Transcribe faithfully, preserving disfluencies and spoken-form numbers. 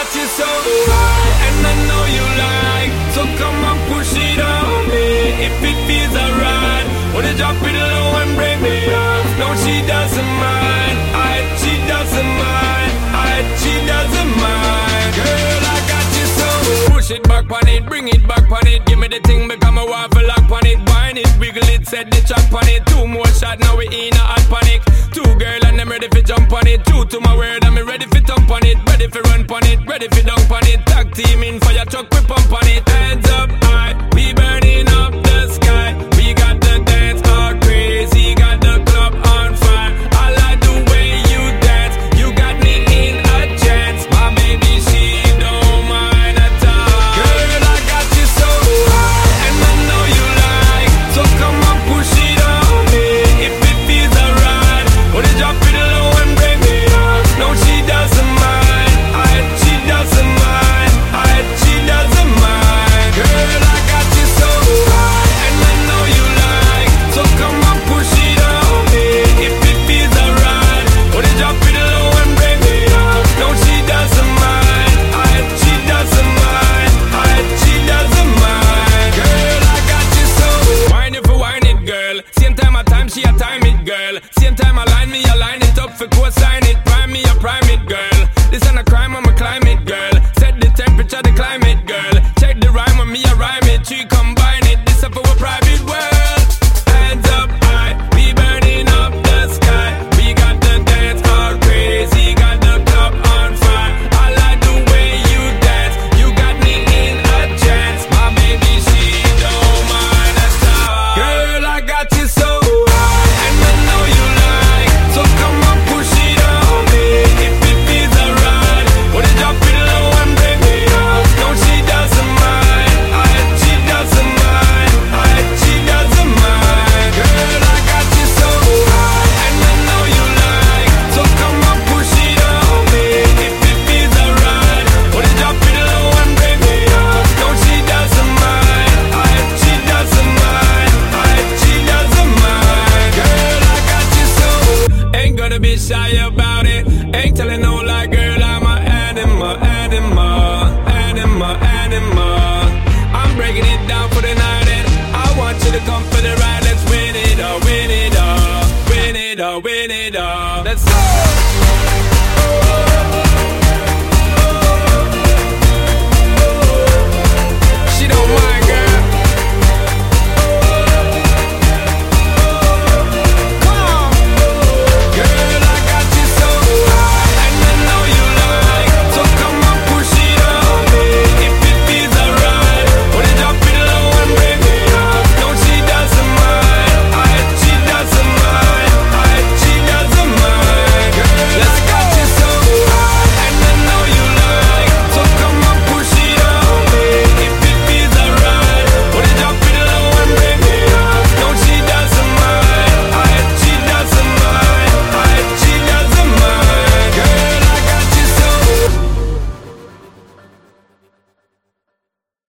got you so high, and I know you like. So come and push it on me, if it feels alright. Wanna drop it low and break me off. No, she doesn't mind. I, she doesn't mind. I, she doesn't mind. Girl, I got you so. Push it back on it, bring it back on it. Give me the thing, become a waffle lock on it. Wine it, wiggle it, set the track on it. Two more shots, now we in a hot panic. Two girl and I'm ready for jump on it. Two to my word, I'm ready for thump on it. Ready for run on it, ready for dunk on it. Tag team in fire truck, we pump on it. Hands up.